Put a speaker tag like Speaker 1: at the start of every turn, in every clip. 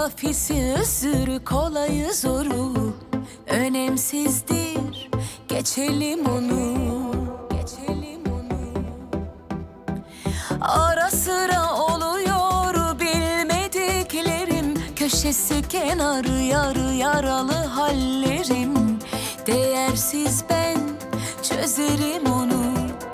Speaker 1: Telafisi özür kolayı zoru önemsizdir, geçelim onu. Ara sıra oluyor bilmediklerim, köşesi kenarı yarı yaralı hallerim. Değersiz ben, çözerim onu.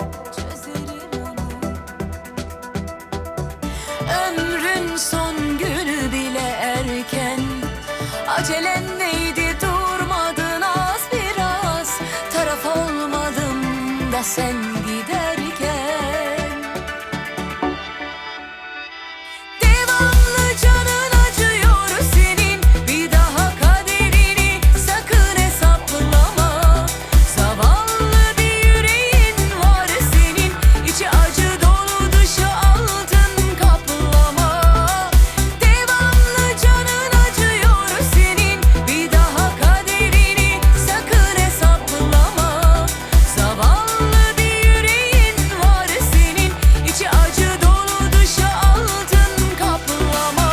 Speaker 1: Ömrün son günü bile erken, acelen neydi, durmadın az biraz. Taraf olmadım da sen giderken. Devamlı canın acıyor senin, bir daha kaderini sakın hesaplama. Zavallı bir yüreğin var senin, içi acı dolu dışı altın kaplama. Devamlı canın acıyor senin, bir daha kaderini sakın hesaplama. Zavallı bir yüreğin var senin, içi acı dolu dışı altın kaplama.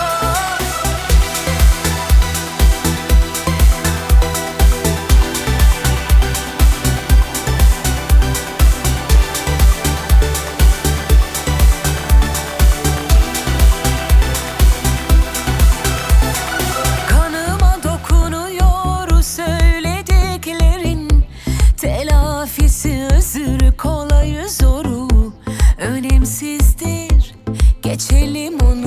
Speaker 1: Kanıma dokunuyor söylediklerin, telafisi özür kolayı zoru önemsizdir, geçelim onu.